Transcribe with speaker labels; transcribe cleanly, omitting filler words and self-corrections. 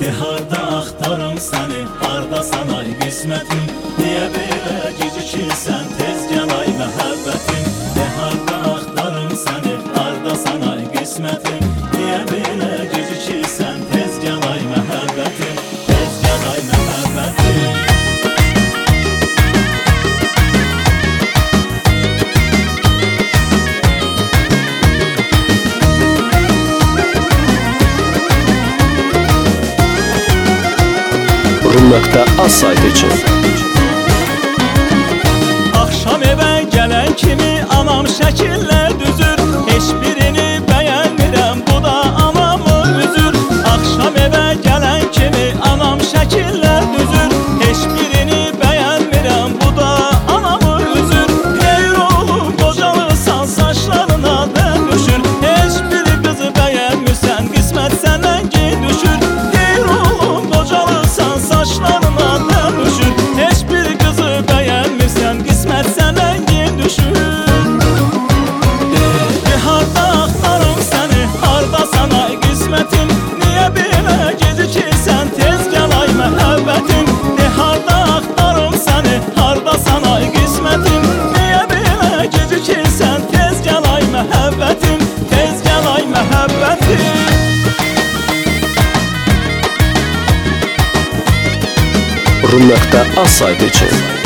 Speaker 1: harda axtarım səni, harda sanay qismətim. Niyə belə gecikirsən, tez gəl ay məhəbbətim. Harda axtarım səni, harda sanay qismətim. Niyə belə gecikirsən, tez gəl ay məhəbbətim. Tez gəl ay məhəbbətim.
Speaker 2: Rum.az saytı üçün
Speaker 1: Axşam evə gələn kimi anam şəkillər düzür. Heç birini bəyənmirəm, bu da anamı üzür. Axşam evə gələn kimi anam şəkillər düzür. Heç birini bəyənmirəm, bu da anamı üzür. Xeyr olub qocalırsan, saçlarına dən düşür. Heç bir qızı bəyənmirsən, qismət səndən gey düşür. Xeyr olub qocalırsan, saçlarına dən düşür. Heç bir qızı bəyənmirsən, qismət səndən gey düşür. Harda axtarım səni, harda sanay qismətim. Niyə belə gecikirsən, tez gəl ay məhəbbətim. Harda axtarım səni, harda sanay qismətim. Niyə belə gecikirsən, tez gəl ay məhəbbətim. Tez gəl ay məhəbbətim.
Speaker 2: Rum.az saytı üçün